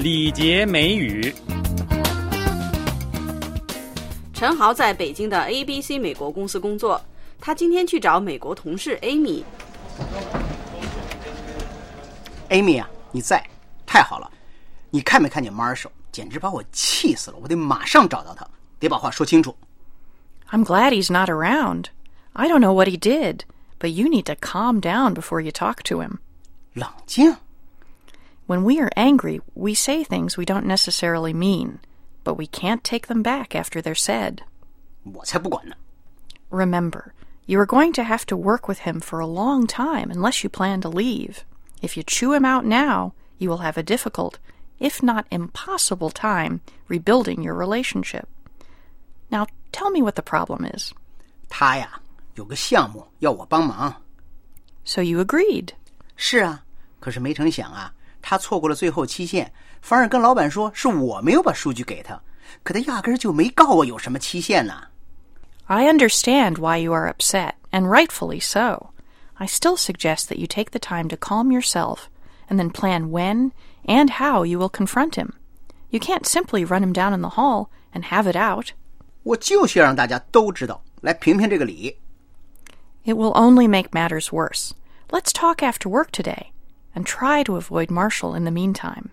礼节美语。 陈豪在北京的 ABC 美国公司工作，他今天去找美国同事 Amy。Amy 啊，你在，太好了！你看没看见 Marshall？ 简直把我气死了！我得马上找到他，得把话说清楚。 I'm glad he's not around. I don't know what he did, but you need to calm down before you talk to him. 冷静。 When we are angry, we say things we don't necessarily mean, but we can't take them back after they're said. 我才不管呢。 Remember, you are going to have to work with him for a long time unless you plan to leave. If you chew him out now, you will have a difficult, if not impossible time rebuilding your relationship. Now, tell me what the problem is. 他呀，有个项目要我帮忙。 So you agreed. 是啊，可是没成想啊，他错过了最后期限，反而跟老板说是我没有把数据给他，可他压根儿就没告我有什么期限呢。 I understand why you are upset, and rightfully so. I still suggest that you take the time to calm yourself and then plan when and how you will confront him. You can't simply run him down in the hall and have it out. 我就是要让大家都知道，来评评这个理。 It will only make matters worse. Let's talk after work today, and try to avoid Marshall in the meantime.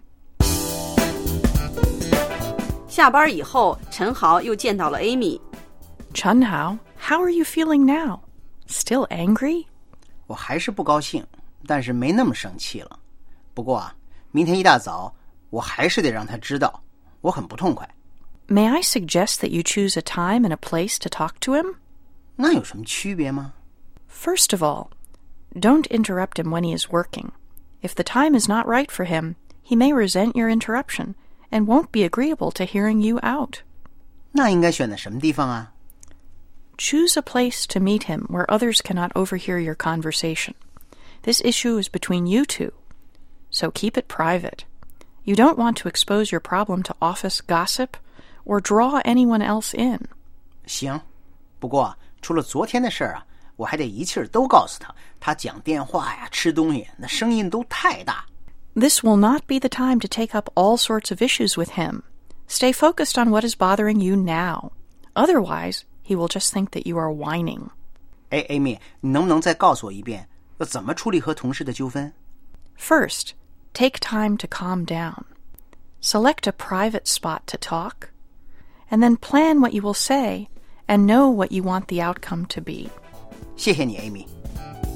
下班以后，陈豪又见到了 Amy。 Chunhao, how are you feeling now? Still angry? 我还是不高兴，但是没那么生气了。不过啊，明天一大早，我还是得让他知道，我很不痛快。 May I suggest that you choose a time and a place to talk to him? 那有什么区别吗？ First of all, don't interrupt him when he is working. If the time is not right for him, he may resent your interruption and won't be agreeable to hearing you out. 那应该选在什么地方啊？ Choose a place to meet him where others cannot overhear your conversation. This issue is between you two, so keep it private. You don't want to expose your problem to office gossip or draw anyone else in. 行，不过除了昨天的事儿啊，我还得一气儿都告诉他，他讲电话呀、吃东西，那声音都太大。 This will not be the time to take up all sorts of issues with him. Stay focused on what is bothering you now. Otherwise, he will just think that you are whining. 哎 ，Amy， 你能不能再告诉我一遍，要怎么处理和同事的纠纷？ First, take time to calm down. Select a private spot to talk, and then plan what you will say and know what you want the outcome to be. 谢谢你 ，Amy。